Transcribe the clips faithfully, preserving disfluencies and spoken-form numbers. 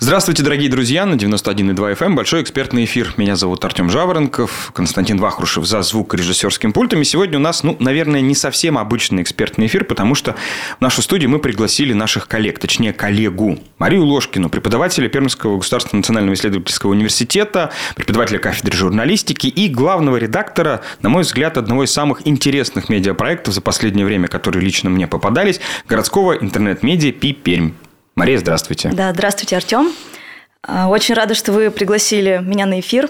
Здравствуйте, дорогие друзья, на девяносто один и два эф эм большой экспертный эфир. Меня зовут Артем Жаворонков, Константин Вахрушев за звукорежиссерским пультом. И сегодня у нас, ну, наверное, не совсем обычный экспертный эфир, потому что в нашу студию мы пригласили наших коллег, точнее, коллегу Марию Ложкину, преподавателя Пермского государственного национального исследовательского университета, преподавателя кафедры журналистики и главного редактора, на мой взгляд, одного из самых интересных медиапроектов за последнее время, которые лично мне попадались, городского интернет-медиа «Пи Пермь». Мария, здравствуйте. Да, здравствуйте, Артем. Очень рада, что вы пригласили меня на эфир.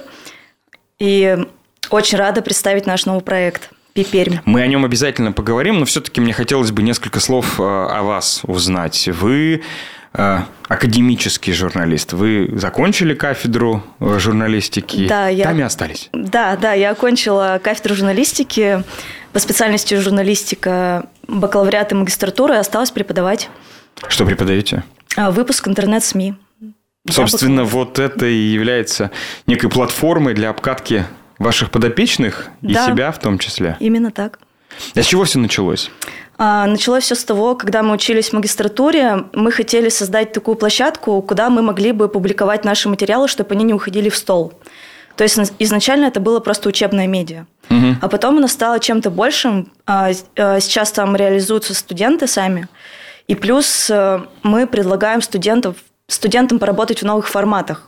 И очень рада представить наш новый проект «Пи Пермь». Мы о нем обязательно поговорим, но все-таки мне хотелось бы несколько слов о вас узнать. Вы академический журналист. Вы закончили кафедру журналистики, да, я... там и остались. Да, да, я окончила кафедру журналистики по специальности журналистика, бакалавриат и магистратуру, и осталась преподавать. Что преподаете? Выпуск интернет-СМИ. Собственно, вот это и является некой платформой для обкатки ваших подопечных и да, себя в том числе. Именно так. А с чего все началось? А, началось все с того, когда мы учились в магистратуре, мы хотели создать такую площадку, куда мы могли бы публиковать наши материалы, чтобы они не уходили в стол. То есть изначально это было просто учебное медиа. Угу. А потом оно стало чем-то большим. А, а сейчас там реализуются студенты сами. И плюс мы предлагаем студентов, студентам поработать в новых форматах,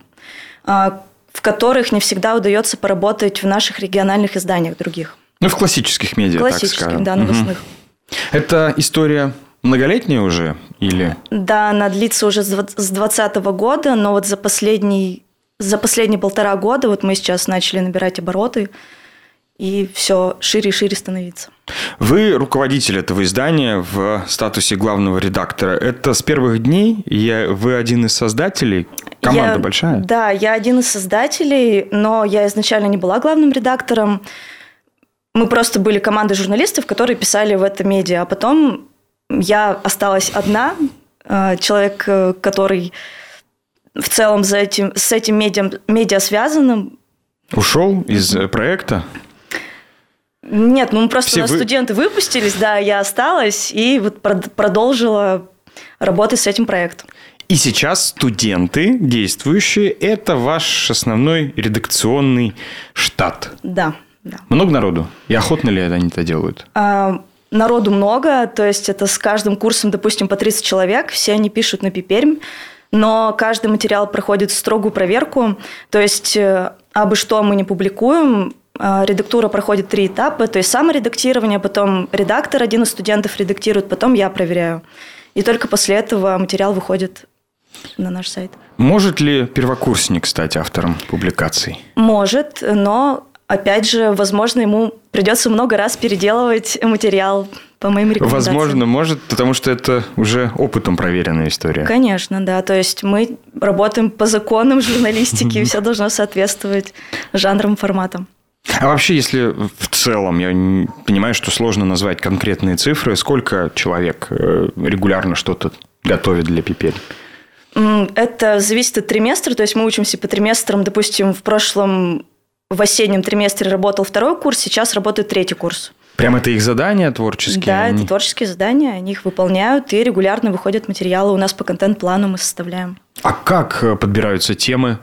в которых не всегда удается поработать в наших региональных изданиях других. Ну, в классических медиа, классических, так скажем. Да, новостных. Угу. Это история многолетняя уже? Или... Да, она длится уже с двадцатого года, но вот за последний, за последние полтора года вот мы сейчас начали набирать обороты, и все шире и шире становиться. Вы руководитель этого издания в статусе главного редактора. Это с первых дней? Я, вы один из создателей? Команда я, большая? Да, я один из создателей, но я изначально не была главным редактором. Мы просто были командой журналистов, которые писали в это медиа. А потом я осталась одна, человек, который в целом за этим, с этим медиа, медиа связанным. Ушел из проекта? Нет, ну просто Все у нас вы... студенты выпустились, да, я осталась и вот продолжила работать с этим проектом. И сейчас студенты действующие – это ваш основной редакционный штат? Да, да. Много народу? И охотно ли они это делают? А, народу много, то есть это с каждым курсом, допустим, по тридцать человек, все они пишут на Пи Пермь, но каждый материал проходит строгую проверку, то есть абы что мы не публикуем. Редактура проходит три этапа, то есть саморедактирование, потом редактор, один из студентов редактирует, потом я проверяю. И только после этого материал выходит на наш сайт. Может ли первокурсник стать автором публикаций? Может, но, опять же, возможно, ему придется много раз переделывать материал по моим рекомендациям. Возможно, может, потому что это уже опытом проверенная история. Конечно, да. То есть мы работаем по законам журналистики, и все должно соответствовать жанрам, форматам. А вообще, если в целом, я понимаю, что сложно назвать конкретные цифры, сколько человек регулярно что-то готовит для Пи Пермь? Это зависит от триместра, то есть мы учимся по триместрам. Допустим, в прошлом, в осеннем триместре работал второй курс, сейчас работает третий курс. Прям это их задания творческие? Да, они... это творческие задания, они их выполняют, и регулярно выходят материалы. У нас по контент-плану мы составляем. А как подбираются темы?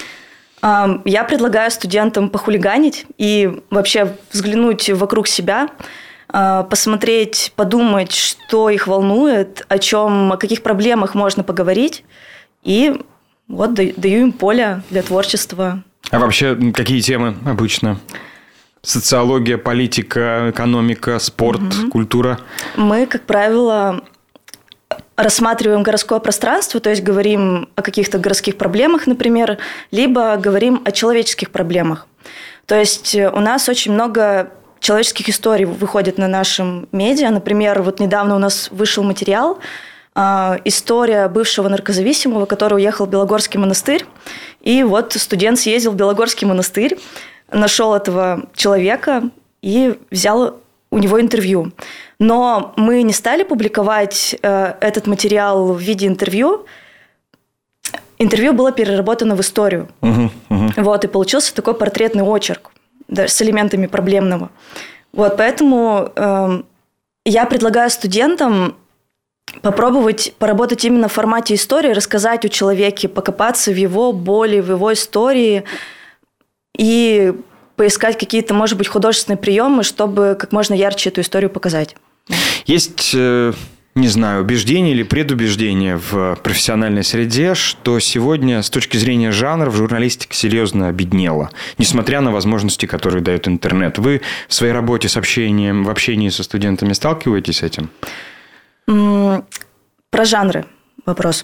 Я предлагаю студентам похулиганить и вообще взглянуть вокруг себя, посмотреть, подумать, что их волнует, о чем, о каких проблемах можно поговорить. И вот даю им поле для творчества. А вообще какие темы обычно? Социология, политика, экономика, спорт, угу. культура? Мы, как правило, рассматриваем городское пространство, то есть говорим о каких-то городских проблемах, например, либо говорим о человеческих проблемах. То есть у нас очень много человеческих историй выходит на нашем медиа. Например, вот недавно у нас вышел материал э, «История бывшего наркозависимого, который уехал в Белогорский монастырь». И вот студент съездил в Белогорский монастырь, нашел этого человека и взял у него интервью. Но мы не стали публиковать э, этот материал в виде интервью. Интервью было переработано в историю. Uh-huh, uh-huh. Вот, и получился такой портретный очерк, да, с элементами проблемного. Вот, поэтому э, я предлагаю студентам попробовать поработать именно в формате истории, рассказать о человеке, покопаться в его боли, в его истории и поискать какие-то, может быть, художественные приемы, чтобы как можно ярче эту историю показать. Есть, не знаю, убеждение или предубеждение в профессиональной среде, что сегодня с точки зрения жанров журналистика серьезно обеднела, несмотря на возможности, которые дает интернет. Вы в своей работе с общением, в общении со студентами сталкиваетесь с этим? Про жанры вопрос.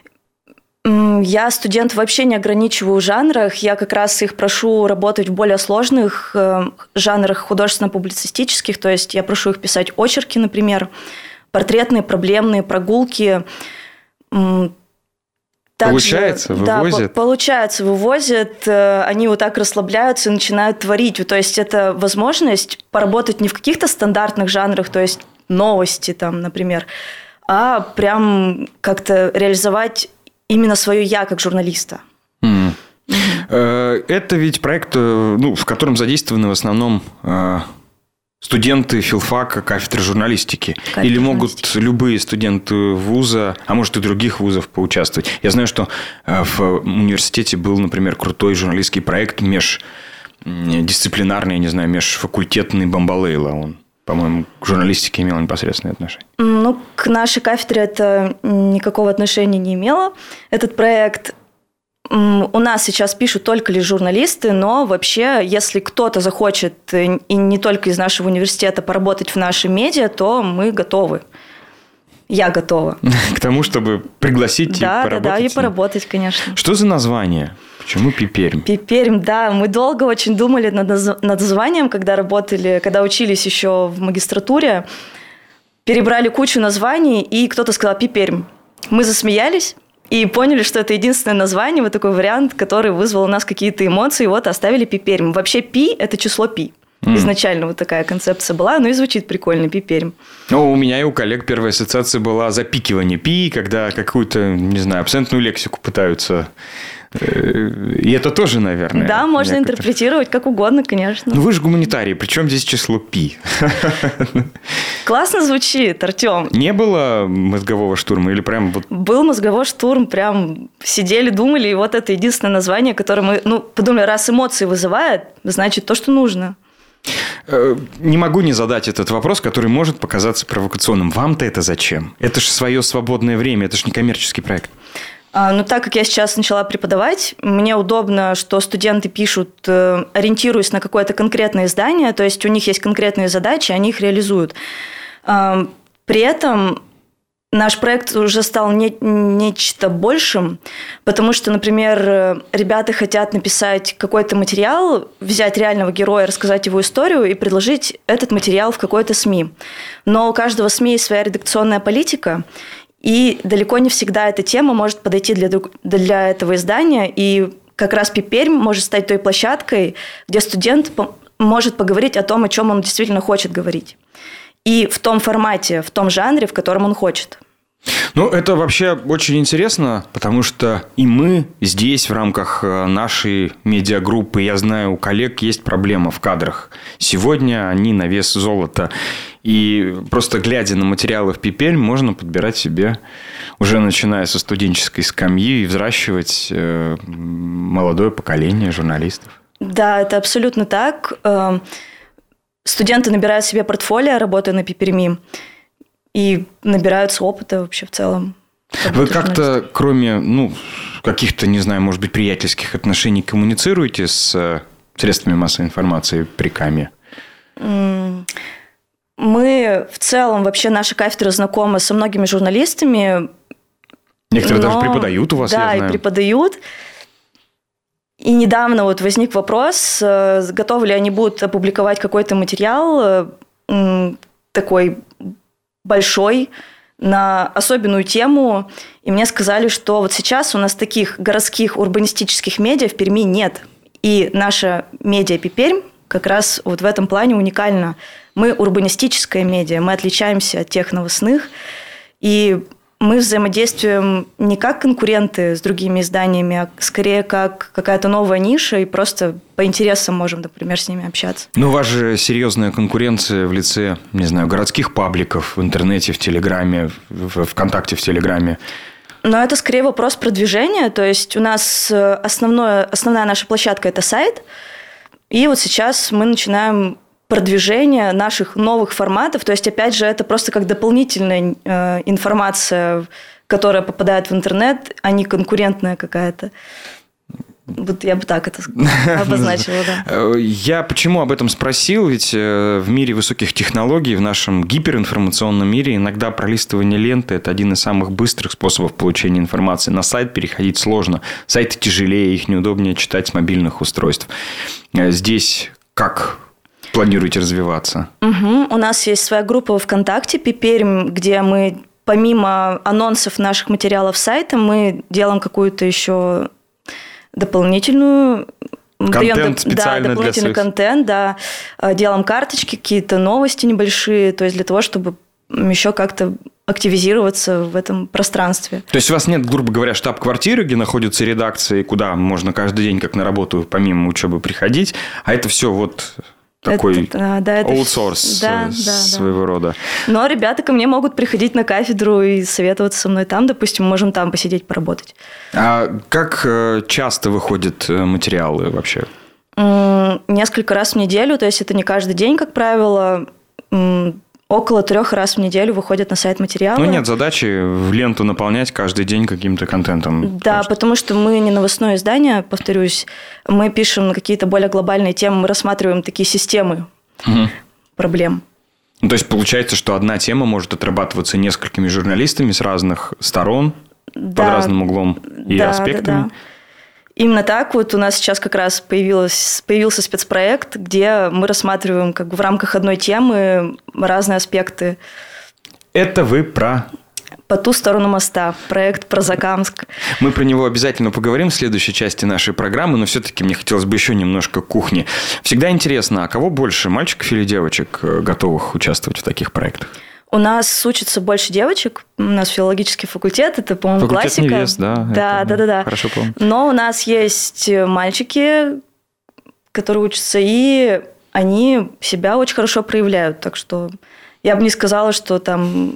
Я студент вообще не ограничиваю в жанрах. Я как раз их прошу работать в более сложных жанрах художественно-публицистических. То есть я прошу их писать очерки, например, портретные, проблемные, прогулки. Также, получается, вывозят? Да, получается, вывозят. Они вот так расслабляются и начинают творить. То есть это возможность поработать не в каких-то стандартных жанрах, то есть новости, там, например, а прям как-то реализовать именно свое «я» как журналиста. Mm. Mm-hmm. Это ведь проект, ну, в котором задействованы в основном студенты филфака, кафедры журналистики. Кафедра Или могут журналистики. Любые студенты вуза, а может и других вузов поучаствовать. Я знаю, что в университете был, например, крутой журналистский проект междисциплинарный, я не знаю, межфакультетный «Бомбалейла». Он, по-моему, к журналистике имел непосредственное отношение. Ну, к нашей кафедре это никакого отношения не имело. Этот проект у нас сейчас пишут только лишь журналисты, но вообще, если кто-то захочет, и не только из нашего университета, поработать в нашем медиа, то мы готовы. Я готова. К тому, чтобы пригласить да, и поработать? Да, да, и поработать, конечно. Что за название? Почему Пипермь? Пипермь, да. Мы долго очень думали над, над названием, когда работали, когда учились еще в магистратуре. Перебрали кучу названий, и кто-то сказал Пипермь. Мы засмеялись и поняли, что это единственное название, вот такой вариант, который вызвал у нас какие-то эмоции, вот оставили Пипермь. Вообще Пи – это число Пи. Mm. Изначально вот такая концепция была, но и звучит прикольно, Пипермь. Ну, у меня и у коллег первая ассоциация была запикивание Пи, когда какую-то, не знаю, абсентную лексику пытаются... И это тоже, наверное... Да, можно некоторые... интерпретировать как угодно, конечно. Ну, вы же гуманитарий, причем здесь число Пи? Классно звучит, Артем. Не было мозгового штурма или прям... Вот... Был мозговой штурм, прям сидели, думали, и вот это единственное название, которое мы... Ну, подумали, раз эмоции вызывает, значит, то, что нужно. Не могу не задать этот вопрос, который может показаться провокационным. Вам-то это зачем? Это же свое свободное время, это же не коммерческий проект. Ну, так как я сейчас начала преподавать, мне удобно, что студенты пишут, ориентируясь на какое-то конкретное издание, то есть у них есть конкретные задачи, они их реализуют. При этом наш проект уже стал не, нечто большим, потому что, например, ребята хотят написать какой-то материал, взять реального героя, рассказать его историю и предложить этот материал в какой-то СМИ. Но у каждого СМИ есть своя редакционная политика, и далеко не всегда эта тема может подойти для, для этого издания. И как раз Пипермь может стать той площадкой, где студент может поговорить о том, о чем он действительно хочет говорить. И в том формате, в том жанре, в котором он хочет. Ну, это вообще очень интересно, потому что и мы здесь в рамках нашей медиагруппы, я знаю, у коллег есть проблема в кадрах. Сегодня они на вес золота. И просто глядя на материалы в Пипермь, можно подбирать себе, уже начиная со студенческой скамьи, и взращивать молодое поколение журналистов. Да, это абсолютно так. Студенты набирают себе портфолио, работая на Пиперми, и набираются опыта вообще в целом. Вы как-то, кроме ну, каких-то, не знаю, может быть, приятельских отношений, коммуницируете с средствами массовой информации при КАМе? Мы в целом, вообще наша кафедра знакома со многими журналистами. Некоторые но, даже преподают у вас, да, я знаю. Да, и преподают. И недавно вот возник вопрос, готовы ли они будут опубликовать какой-то материал такой большой на особенную тему. И мне сказали, что вот сейчас у нас таких городских урбанистических медиа в Перми нет. И наша медиа Пипермь как раз вот в этом плане уникальна. Мы урбанистическая медиа, мы отличаемся от тех новостных. И мы взаимодействуем не как конкуренты с другими изданиями, а скорее как какая-то новая ниша, и просто по интересам можем, например, с ними общаться. Ну, у вас же серьезная конкуренция в лице, не знаю, городских пабликов в интернете, в Телеграме, в ВКонтакте, в Телеграме. Но это скорее вопрос продвижения. То есть у нас основное, основная наша площадка – это сайт, и вот сейчас мы начинаем продвижение наших новых форматов. То есть, опять же, это просто как дополнительная э, информация, которая попадает в интернет, а не конкурентная какая-то. Вот я бы так это обозначила, да. Я почему об этом спросил? Ведь в мире высоких технологий, в нашем гиперинформационном мире иногда пролистывание ленты – это один из самых быстрых способов получения информации. На сайт переходить сложно. Сайты тяжелее, их неудобнее читать с мобильных устройств. Здесь как планируете развиваться? Угу. У нас есть своя группа ВКонтакте «Пиперм», где мы помимо анонсов наших материалов сайта, мы делаем какую-то еще дополнительную контент даем, специально да, дополнительный для своих... контент, да, делаем карточки, какие-то новости небольшие, то есть для того, чтобы еще как-то активизироваться в этом пространстве. То есть у вас нет, грубо говоря, штаб-квартиры, где находятся редакции, куда можно каждый день, как на работу, помимо учебы приходить, а это все вот такой это, да, аутсорс да, да, своего да. рода. Но ребята ко мне могут приходить на кафедру и советоваться со мной там, допустим, можем там посидеть, поработать. А как часто выходят материалы вообще? Несколько раз в неделю, то есть это не каждый день, как правило. Около трех раз в неделю выходят на сайт материалы. Ну, нет задачи в ленту наполнять каждый день каким-то контентом. Да, потому что, потому что мы не новостное издание, повторюсь. Мы пишем на какие-то более глобальные темы, мы рассматриваем такие системы угу. проблем. Ну, то есть, получается, что одна тема может отрабатываться несколькими журналистами с разных сторон, да, под разным углом и да, аспектами. Да, да. Именно так вот у нас сейчас как раз появилось, появился спецпроект, где мы рассматриваем как бы в рамках одной темы разные аспекты. Это вы про... «По ту сторону моста», проект про Закамск. Мы про него обязательно поговорим в следующей части нашей программы, но все-таки мне хотелось бы еще немножко кухни. Всегда интересно, а кого больше, мальчиков или девочек, готовых участвовать в таких проектах? У нас учатся больше девочек. У нас филологический факультет, это, по-моему, факультет классика. Невест, да. Да, это, да, да, да. Хорошо помню. Но у нас есть мальчики, которые учатся, и они себя очень хорошо проявляют. Так что я бы не сказала, что там...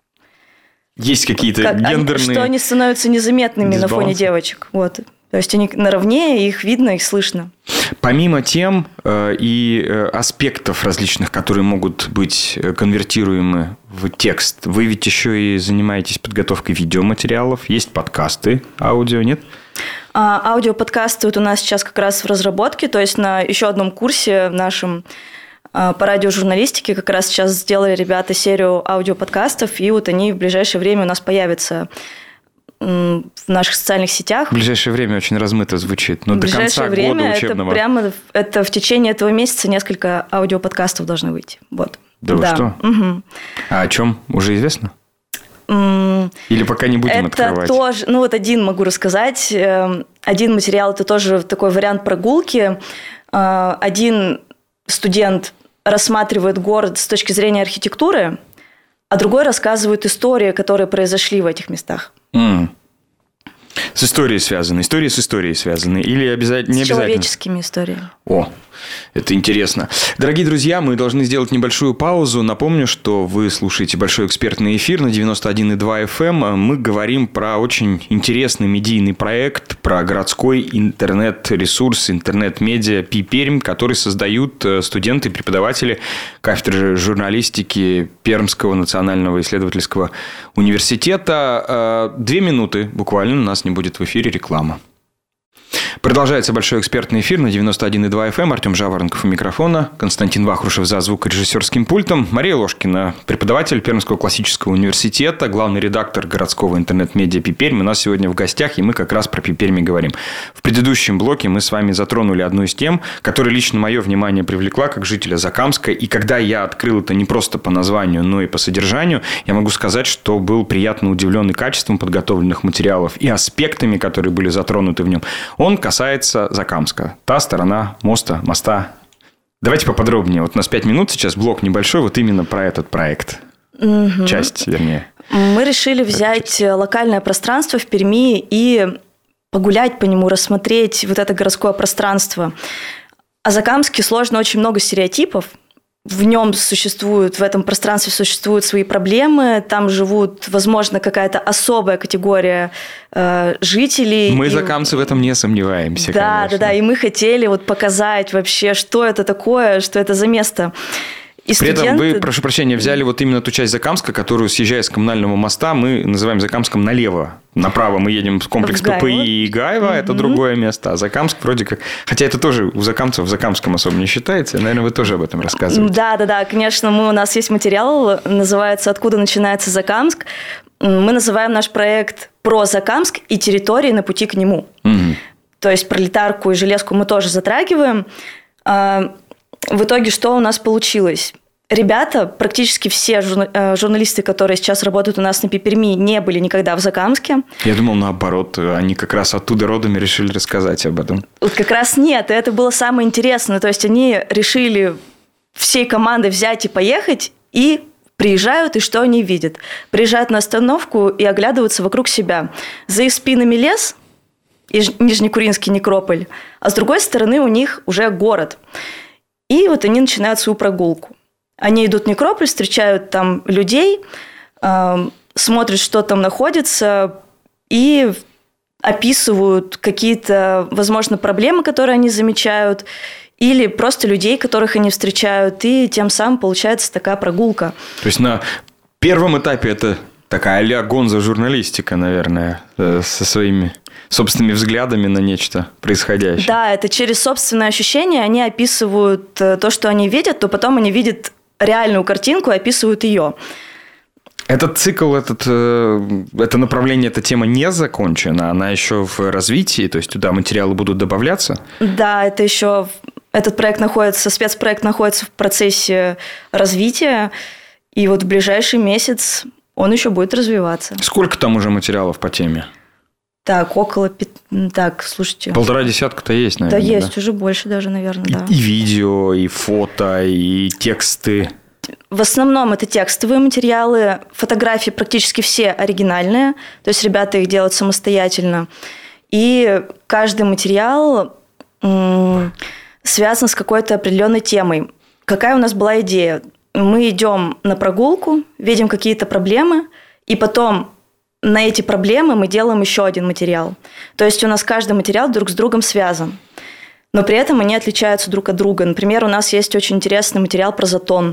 Есть какие-то как, гендерные... Что они становятся незаметными дисбалансы на фоне девочек. Вот. То есть они наравне, их видно, их слышно. Помимо тем э, и э, аспектов различных, которые могут быть конвертируемы в текст, вы ведь еще и занимаетесь подготовкой видеоматериалов, есть подкасты, аудио, нет? А, аудиоподкасты вот у нас сейчас как раз в разработке, то есть на еще одном курсе нашем а, по радиожурналистике как раз сейчас сделали ребята серию аудиоподкастов, и вот они в ближайшее время у нас появятся в наших социальных сетях. В ближайшее время очень размыто звучит, но в до конца время года учебного. Это прямо это в течение этого месяца несколько аудиоподкастов должны выйти. Вот. Да, да. Вы что? Угу. А о чем уже известно? Или пока не будем это открывать? Это тоже, ну вот один могу рассказать. Один материал – это тоже такой вариант прогулки. Один студент рассматривает город с точки зрения архитектуры, а другой рассказывает истории, которые произошли в этих местах. Mm. С историей связаны, истории с историей связаны или обязательно, не с обязательно? Человеческими историями. О, это интересно. Дорогие друзья, мы должны сделать небольшую паузу. Напомню, что вы слушаете большой экспертный эфир на девяносто один и два эф эм. Мы говорим про очень интересный медийный проект, про городской интернет-ресурс, интернет-медиа Пиперм, который создают студенты и преподаватели кафедры журналистики Пермского национального исследовательского университета. Две минуты буквально, у нас не будет в эфире реклама. Продолжается большой экспертный эфир на девяносто один и два эф эм. Артем Жаворонков у микрофона, Константин Вахрушев за звукорежиссерским пультом, Мария Ложкина, преподаватель Пермского классического университета, главный редактор городского интернет-медиа Пиперм. У нас сегодня в гостях, и мы как раз про Пиперм и говорим. В предыдущем блоке мы с вами затронули одну из тем, которая лично мое внимание привлекла как жителя Закамска. И когда я открыл это не просто по названию, но и по содержанию, я могу сказать, что был приятно удивлен и качеством подготовленных материалов, и аспектами, которые были затронуты в нем. Он касается Закамска. Та сторона моста, моста. Давайте поподробнее. Вот у нас пять минут сейчас, блок небольшой, вот именно про этот проект. Угу. Часть, вернее. Мы решили взять локальное пространство в Перми и погулять по нему, рассмотреть вот это городское пространство. О Закамске сложно очень много стереотипов. В нем существуют, в этом пространстве существуют свои проблемы, там живут, возможно, какая-то особая категория э, жителей. Мы, и... закамцы, в этом не сомневаемся, Да, конечно. да, да, и мы хотели вот показать вообще, что это такое, что это за место. И При студенты... этом вы, прошу прощения, взяли вот именно ту часть Закамска, которую, съезжая с Коммунального моста, мы называем Закамском налево. Направо мы едем в комплекс в ППИ и Гаево, угу. это другое место. А Закамск вроде как... Хотя это тоже у закамцев в Закамском особо не считается. Наверное, вы тоже об этом рассказываете. Да, да, да, конечно, мы, у нас есть материал, называется «Откуда начинается Закамск». Мы называем наш проект «Про Закамск и территории на пути к нему». Угу. То есть Пролетарку и Железку мы тоже затрагиваем. В итоге что у нас получилось? Ребята, практически все журналисты, которые сейчас работают у нас на Перми, не были никогда в Закамске. Я думал, наоборот, они как раз оттуда родами решили рассказать об этом. Вот как раз нет, и это было самое интересное. То есть они решили всей командой взять и поехать, и приезжают, и что они видят? Приезжают на остановку и оглядываются вокруг себя. За их спинами лес, и Нижнекуринский некрополь, а с другой стороны у них уже город. И вот они начинают свою прогулку. Они идут в некрополь, встречают там людей, э, смотрят, что там находится, и описывают какие-то, возможно, проблемы, которые они замечают, или просто людей, которых они встречают, и тем самым получается такая прогулка. То есть на первом этапе это такая а-ля гонзо-журналистика, наверное, со своими собственными взглядами на нечто происходящее. Да, это через собственные ощущения они описывают то, что они видят, то потом они видят реальную картинку и описывают ее. Этот цикл, этот, это направление, эта тема не закончена, она еще в развитии, то есть туда материалы будут добавляться? Да, это еще, этот проект находится, спецпроект находится в процессе развития, и вот в ближайший месяц он еще будет развиваться. Сколько там уже материалов по теме? Так, около... Так, слушайте... Полтора десятка-то есть, наверное. Да, есть, да? Уже больше даже, наверное, и, да. И видео, и фото, и тексты. В основном это текстовые материалы, фотографии практически все оригинальные, то есть ребята их делают самостоятельно. И каждый материал м- связан с какой-то определенной темой. Какая у нас была идея? Мы идем на прогулку, видим какие-то проблемы, и потом... На эти проблемы мы делаем еще один материал. То есть у нас каждый материал друг с другом связан. Но при этом они отличаются друг от друга. Например, у нас есть очень интересный материал про Затон.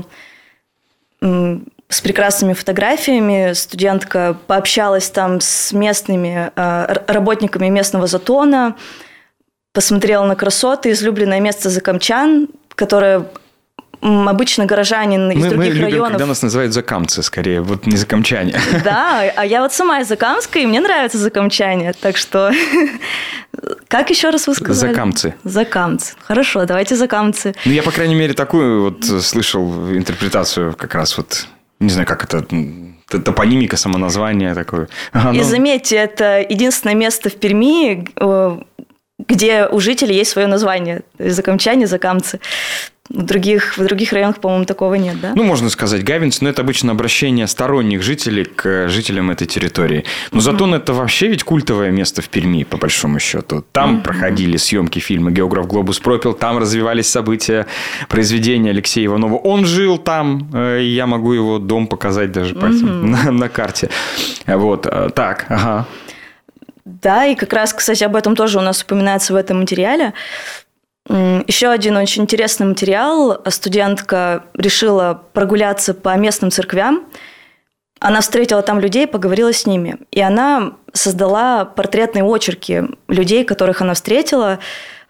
С прекрасными фотографиями. Студентка пообщалась там с местными работниками местного Затона, посмотрела на красоты, излюбленное место закамчан, которое... Обычно горожанин из мы, других мы любим, районов... когда нас называют закамцы, скорее, вот не закамчане. Да, а я вот сама из Закамска, и мне нравятся закамчане, так что... Как еще раз вы сказали? Закамцы. Закамцы. Хорошо, давайте закамцы. Ну, я, по крайней мере, такую вот слышал интерпретацию как раз вот... Не знаю, как это... Топонимика, самоназвание такое. Ага, и ну... заметьте, это единственное место в Перми, где у жителей есть свое название. Закамчане, закамцы. В других, в других районах, по-моему, такого нет, да? Ну, можно сказать гавинцы, но это обычно обращение сторонних жителей к жителям этой территории. Но Затон uh-huh. – это вообще ведь культовое место в Перми, по большому счету. Там uh-huh. проходили съемки фильма «Географ Глобус пропил», там развивались события произведения Алексея Иванова. Он жил там, и я могу его дом показать даже пальцем uh-huh. на, на карте. Вот, так, ага. Да, и как раз, кстати, об этом тоже у нас упоминается в этом материале. Еще один очень интересный материал. Студентка решила прогуляться по местным церквям. Она встретила там людей, поговорила с ними. И она создала портретные очерки людей, которых она встретила.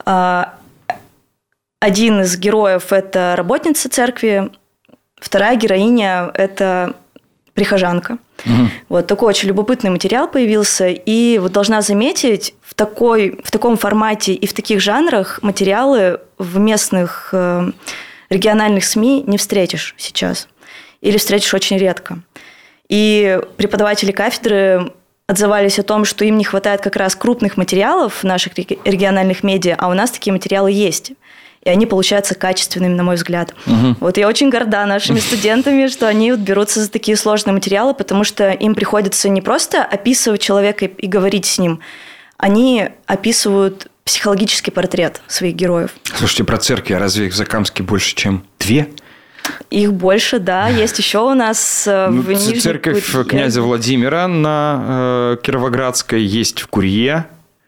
Один из героев – это работница церкви. Вторая героиня – это прихожанка. Угу. Вот такой очень любопытный материал появился. И вот должна заметить, в, такой, в таком формате и в таких жанрах материалы в местных э, региональных СМИ не встретишь сейчас. Или встретишь очень редко. И преподаватели кафедры отзывались о том, что им не хватает как раз крупных материалов в наших региональных медиа, а у нас такие материалы есть. и они получаются качественными, на мой взгляд. Угу. Вот я очень горда нашими студентами, что они вот берутся за такие сложные материалы, потому что им приходится не просто описывать человека и говорить с ним, они описывают психологический портрет своих героев. Слушайте, про церкви, а разве их в Закамске больше, чем две? Их больше, да. Есть еще у нас ну, в Нижней церковь Курье. князя Владимира на э, Кировоградской, есть в Курье.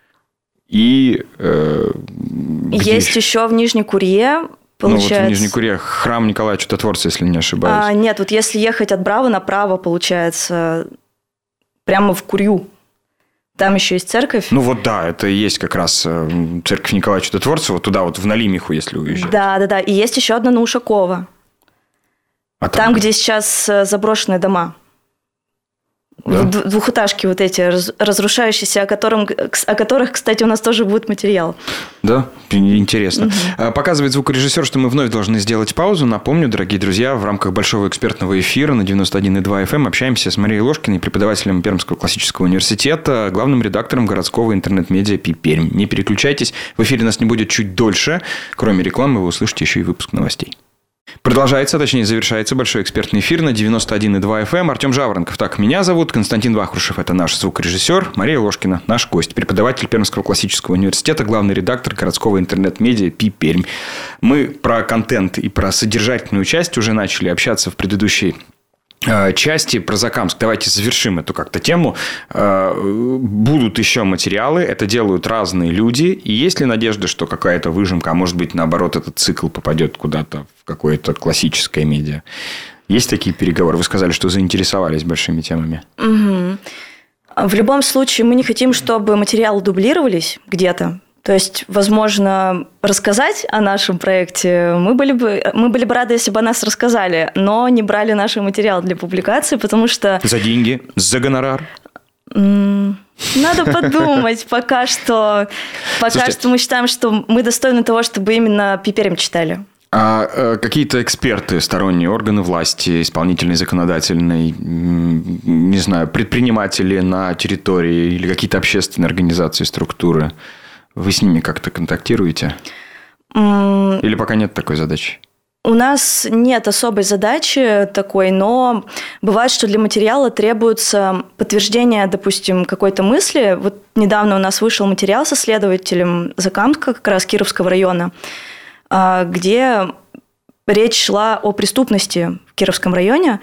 И э, есть еще? еще в Нижней Курье, получается. Ну, вот в Нижней Курье храм Николая Чудотворца, если не ошибаюсь. А, нет, вот если ехать от Браво направо, получается, прямо в Курью. Там еще есть церковь. Ну вот да, это и есть как раз церковь Николая Чудотворца, вот туда вот в Налимиху, если уезжать. Да, да, да. И есть еще одна на Ушакова. А там, там, где сейчас заброшенные дома. Да? Двухэтажки вот эти, разрушающиеся, о, котором, о которых, кстати, у нас тоже будет материал. Да, интересно. Угу. Показывает звукорежиссер, что мы вновь должны сделать паузу. Напомню, дорогие друзья, в рамках большого экспертного эфира на девяносто один и два эф эм общаемся с Марией Ложкиной, преподавателем Пермского классического университета, главным редактором городского интернет-медиа «Пи Пермь». Не переключайтесь, в эфире нас не будет чуть дольше. Кроме рекламы, вы услышите еще и выпуск новостей. Продолжается, точнее завершается большой экспертный эфир на девяносто один и два эф эм. Артем Жаворонков, так меня зовут. Константин Вахрушев, это наш звукорежиссер. Мария Ложкина, наш гость, преподаватель Пермского классического университета, главный редактор городского интернет-медиа «Пи Пермь». Мы про контент и про содержательную часть уже начали общаться в предыдущей части про Закамск. Давайте завершим эту как-то тему. Будут еще материалы, это делают разные люди. И есть ли надежда, что какая-то выжимка, а может быть, наоборот, этот цикл попадет куда-то в какое-то классическое медиа? Есть такие переговоры? Вы сказали, что заинтересовались большими темами. Угу. В любом случае, мы не хотим, чтобы материалы дублировались где-то. То есть, возможно, рассказать о нашем проекте мы были бы, мы были бы рады, если бы о нас рассказали, но не брали наши материалы для публикации, потому что... За деньги? За гонорар? Надо подумать. Пока что, пока Слушайте, что мы считаем, что мы достойны того, чтобы именно Пи Пермь читали. А какие-то эксперты, сторонние органы власти, исполнительной, законодательной, не знаю, предприниматели на территории или какие-то общественные организации, структуры... Вы с ними как-то контактируете? Или пока нет такой задачи? У нас нет особой задачи такой, но бывает, что для материала требуется подтверждение, допустим, какой-то мысли. Вот недавно у нас вышел материал со следователем Закамска, как раз Кировского района, где речь шла о преступности в Кировском районе.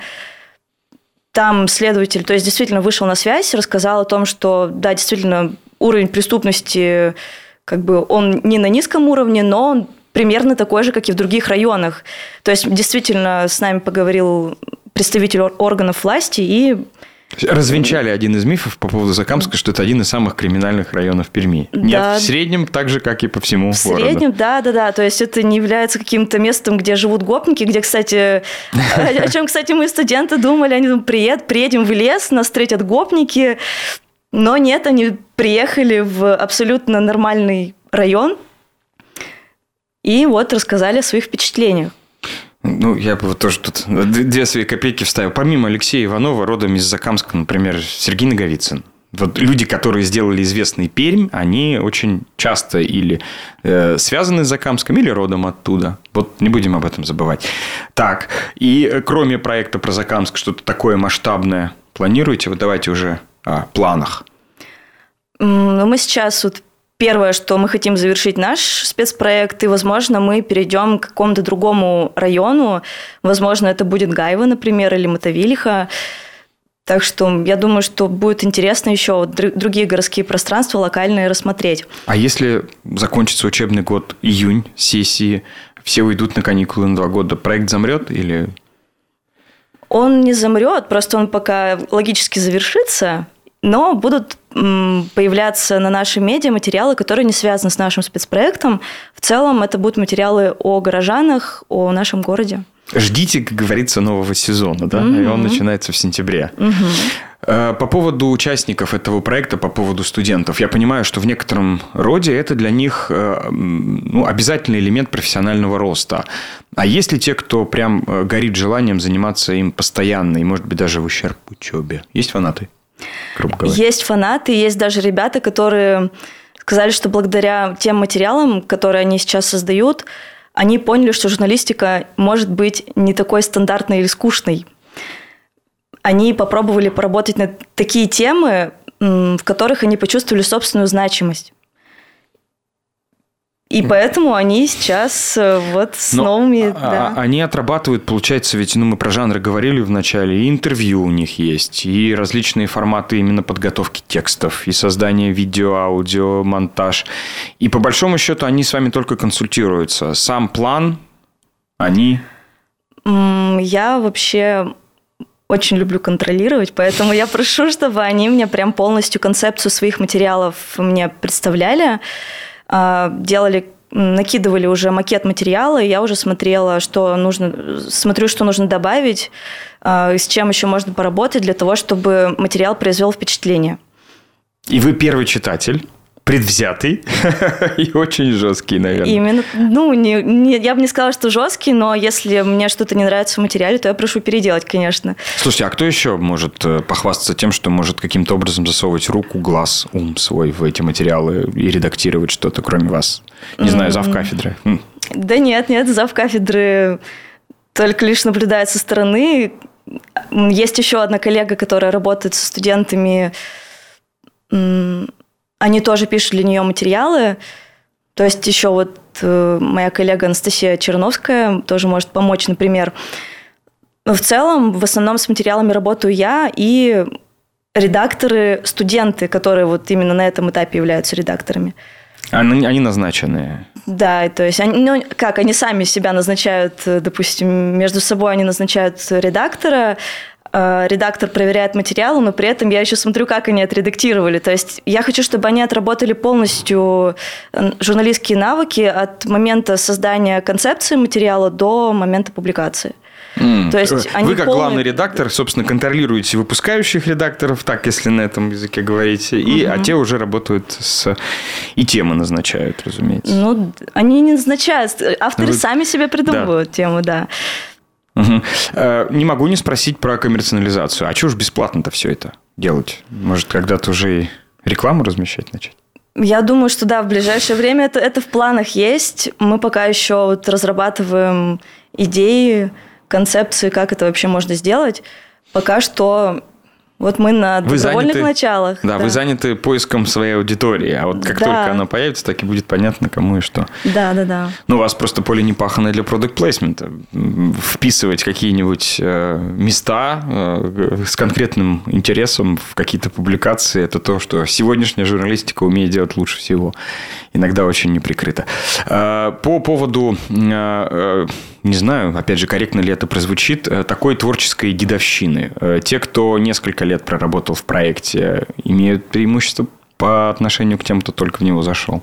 Там следователь, то есть действительно вышел на связь, рассказал о том, что, да, действительно, уровень преступности, как бы он не на низком уровне, но он примерно такой же, как и в других районах. То есть действительно с нами поговорил представитель органов власти и... Развенчали один из мифов по поводу Закамска, что это один из самых криминальных районов Перми. Да. Нет, в среднем так же, как и по всему в городу. В среднем, да, да, да. То есть это не является каким-то местом, где живут гопники, где, кстати, о чем, кстати, мы студенты думали, они думают, приед, приедем в лес, нас встретят гопники. Но нет, они приехали в абсолютно нормальный район и вот рассказали о своих впечатлениях. Ну, я бы вот тоже тут две свои копейки вставил. Помимо Алексея Иванова, родом из Закамска, например, Сергей Наговицын. Вот люди, которые сделали известный Пермь, они очень часто или э, связаны с Закамском, или родом оттуда. Вот не будем об этом забывать. Так, и кроме проекта про Закамск, что-то такое масштабное планируете? Вот давайте уже о планах. Мы сейчас вот первое, что мы хотим завершить наш спецпроект, и, возможно, мы перейдем к какому-то другому району. Возможно, это будет Гайва, например, или Мотовилиха. Так что я думаю, что будет интересно еще другие городские пространства локальные рассмотреть. А если закончится учебный год, июнь, сессии, все уйдут на каникулы на два года, проект замрет или... Он не замрет, просто он пока логически завершится, но будут появляться на нашей медиа материалы, которые не связаны с нашим спецпроектом. В целом это будут материалы о горожанах, о нашем городе. Ждите, как говорится, нового сезона, да? Mm-hmm. И он начинается в сентябре. Mm-hmm. По поводу участников этого проекта, по поводу студентов, я понимаю, что в некотором роде это для них ну, обязательный элемент профессионального роста. А есть ли те, кто прям горит желанием заниматься им постоянно и, может быть, даже в ущерб учебе? Есть фанаты? Есть фанаты, есть даже ребята, которые сказали, что благодаря тем материалам, которые они сейчас создают, они поняли, что журналистика может быть не такой стандартной или скучной. Они попробовали поработать на такие темы, в которых они почувствовали собственную значимость. И поэтому они сейчас вот с Но новыми... А, да. Они отрабатывают, получается, ведь ну, мы про жанры говорили в начале, и интервью у них есть, и различные форматы именно подготовки текстов, и создание видео, аудио, монтаж. И по большому счету они с вами только консультируются. Сам план они... Я вообще очень люблю контролировать, поэтому я прошу, чтобы они мне прям полностью концепцию своих материалов мне представляли, делали, накидывали уже макет материала, и я уже смотрела, что нужно, смотрю, что нужно добавить, с чем еще можно поработать для того, чтобы материал произвел впечатление. И вы первый читатель, предвзятый и очень жесткий, наверное. Именно. Ну, не, не, я бы не сказала, что жесткий, но если мне что-то не нравится в материале, то я прошу переделать, конечно. Слушайте, а кто еще может похвастаться тем, что может каким-то образом засовывать руку, глаз, ум свой в эти материалы и редактировать что-то, кроме вас? Не знаю, завкафедры. Да нет, нет, завкафедры только лишь наблюдает со стороны. Есть еще одна коллега, которая работает со студентами. Они тоже пишут для нее материалы. То есть еще вот э, моя коллега Анастасия Черновская тоже может помочь, например. Но в целом, в основном с материалами работаю я и редакторы, студенты, которые вот именно на этом этапе являются редакторами. Они, они назначенные. Да, то есть они, ну, как, они сами себя назначают, допустим, между собой они назначают редактора, редактор проверяет материалы, но при этом я еще смотрю, как они отредактировали. То есть я хочу, чтобы они отработали полностью журналистские навыки от момента создания концепции материала до момента публикации. Mm. То есть они Вы, как полный... главный редактор, собственно, контролируете выпускающих редакторов, так, если на этом языке говорите, и, mm-hmm. а те уже работают с... И темы назначают, разумеется. Ну, они не назначают. Авторы Вы... сами себе придумывают да. тему, да. Угу. Не могу не спросить про коммерциализацию. А чего ж бесплатно-то все это делать? Может, когда-то уже и рекламу размещать начать? Я думаю, что да, в ближайшее время это, это в планах есть. Мы пока еще вот разрабатываем идеи, концепции, как это вообще можно сделать. Пока что вот мы на вы добровольных заняты, началах. Да, да, вы заняты поиском своей аудитории. А вот как да. только она появится, так и будет понятно, кому и что. Да, да, да. Ну, у вас просто поле не паханое для продакт-плейсмента. Вписывать какие-нибудь места с конкретным интересом в какие-то публикации – это то, что сегодняшняя журналистика умеет делать лучше всего. Иногда очень неприкрыто. По поводу... Не знаю, опять же, корректно ли это прозвучит, такой творческой дедовщины. Те, кто несколько лет проработал в проекте, имеют преимущество по отношению к тем, кто только в него зашел?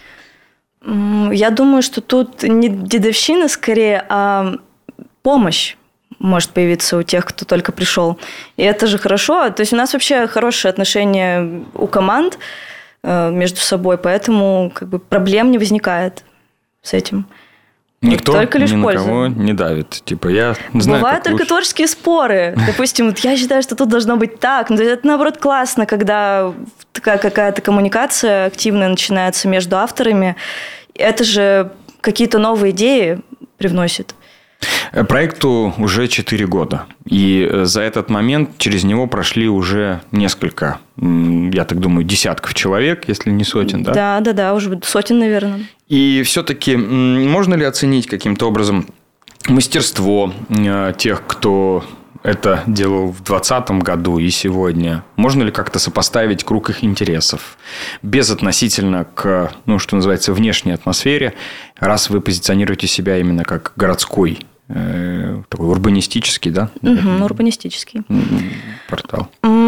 Я думаю, что тут не дедовщина скорее, а помощь может появиться у тех, кто только пришел. И это же хорошо. То есть у нас вообще хорошие отношения у команд между собой, поэтому как бы проблем не возникает с этим. Никто только лишь ни на польза. кого не давит. Типа, я знаю, бывают только лучше. Творческие споры. Допустим, вот я считаю, что тут должно быть так. Но это, наоборот, классно, когда такая какая-то коммуникация активная начинается между авторами. Это же какие-то новые идеи привносит. Проекту уже четыре года. И за этот момент через него прошли уже несколько, я так думаю, десятков человек, если не сотен, да? Да, да, да, уже сотен, наверное. И все-таки можно ли оценить каким-то образом мастерство тех, кто это делал в двадцатом году и сегодня? Можно ли как-то сопоставить круг их интересов безотносительно к, ну, что называется, внешней атмосфере, раз вы позиционируете себя именно как городской, э, такой урбанистический, да? Угу, урбанистический. Портал.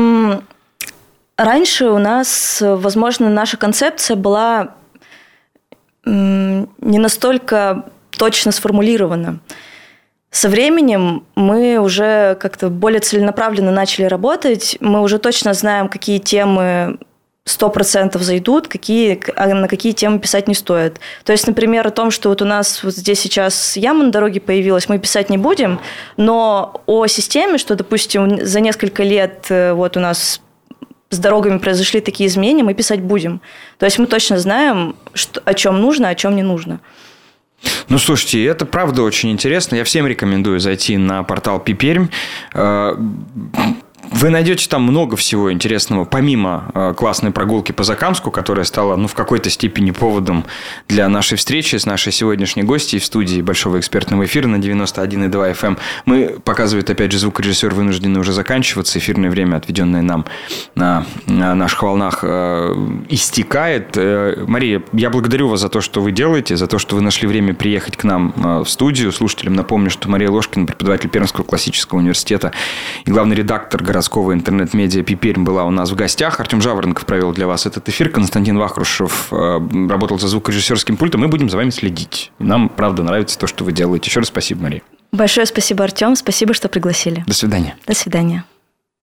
Раньше у нас, возможно, наша концепция была не настолько точно сформулирована. Со временем мы уже как-то более целенаправленно начали работать. Мы уже точно знаем, какие темы сто процентов зайдут, какие, а на какие темы писать не стоит. То есть, например, о том, что вот у нас вот здесь сейчас яма на дороге появилась, мы писать не будем, но о системе, что, допустим, за несколько лет вот у нас с дорогами произошли такие изменения, мы писать будем. То есть мы точно знаем, что, о чем нужно, о чем не нужно. Ну, слушайте, это правда очень интересно. Я всем рекомендую зайти на портал Пи-Пермь. Вы найдете там много всего интересного, помимо э, классной прогулки по Закамску, которая стала, ну, в какой-то степени поводом для нашей встречи с нашей сегодняшней гостьей в студии Большого экспертного эфира на девяносто один и два эф эм. Мы, показывает, опять же, звукорежиссер, вынуждены уже заканчиваться. Эфирное время, отведенное нам на, на наших волнах, э, истекает. Э, Мария, я благодарю вас за то, что вы делаете, за то, что вы нашли время приехать к нам э, в студию. Слушателям напомню, что Мария Ложкина, преподаватель Пермского классического университета и главный редактор городского интернет-медиа Пи-Пермь, была у нас в гостях. Артем Жаворонков провел для вас этот эфир. Константин Вахрушев э, работал за звукорежиссерским пультом. Мы будем за вами следить. Нам, правда, нравится то, что вы делаете. Еще раз спасибо, Мария. Большое спасибо, Артем. Спасибо, что пригласили. До свидания. До свидания.